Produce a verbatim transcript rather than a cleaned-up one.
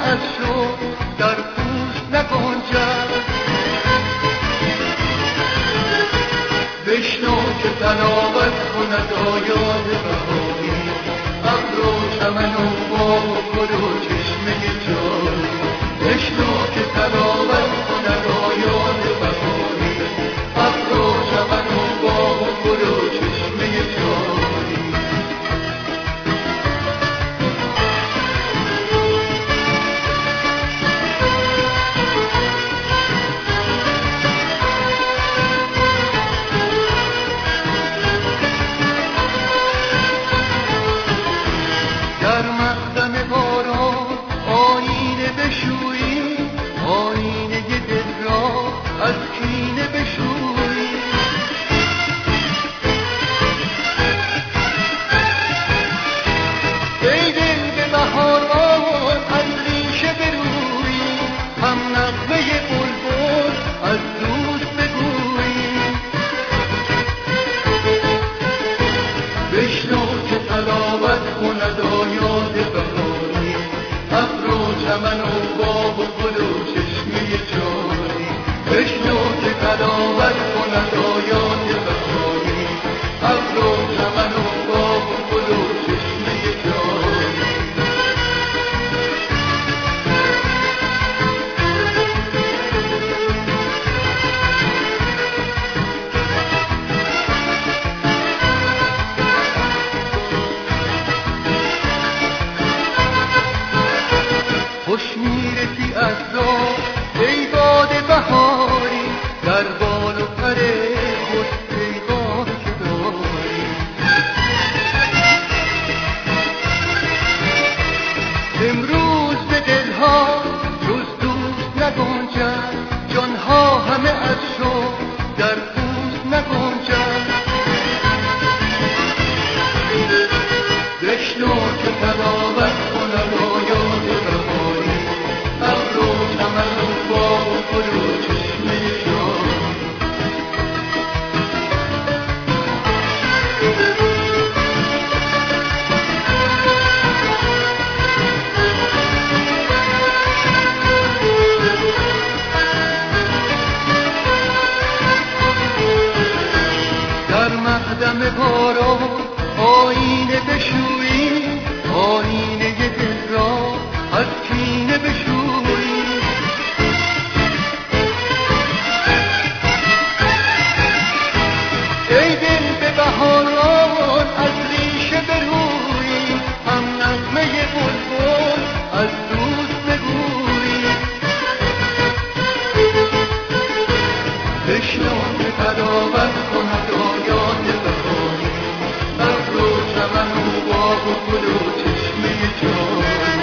از شو در پوست نگنجد. بشنو که تلاوت کند آیات بهاری، ابر و چمن و باغ و گل و چشمه جاری. بشنو که تلاوت کند آیات بهاری، ابر و چمن و باغ و گل و چشمه جاری. در مقدم باران آینه بشویی، آینه دل را از کینه بشویی. ای دل به بهاران از ریشه برویی، هم نغمه بلبل از دوست بگویی. بشنو که تلاوت کند آیات بهاری، ابر و چمن و باغ و گل و چشمه جاری. بشنو که تلاوت کند آیات بهاری، ابر و چمن و باغ و گل و چشمه جاری. خوش میرسی از راه ای باد بهاری، در بال و پر خود پیغام که داری. امروز به دلها جز دوست نگنجد، جانها همه از شوق در پوست نگنجد. بشنو که تلاوت کند آیات بهاری، ابر و چمن و باغ و گل و چشمه جاری. در مقدم باران آینه بشویی، آینه دل را از کینه بشویی. ای دل به بهاران از ریشه برویی، هم نغمه بلبل از دوست بگویی. بشنو که تلاوت کند آیات بهاری، ابر و چمن و باغ و گل و چشمه جاری.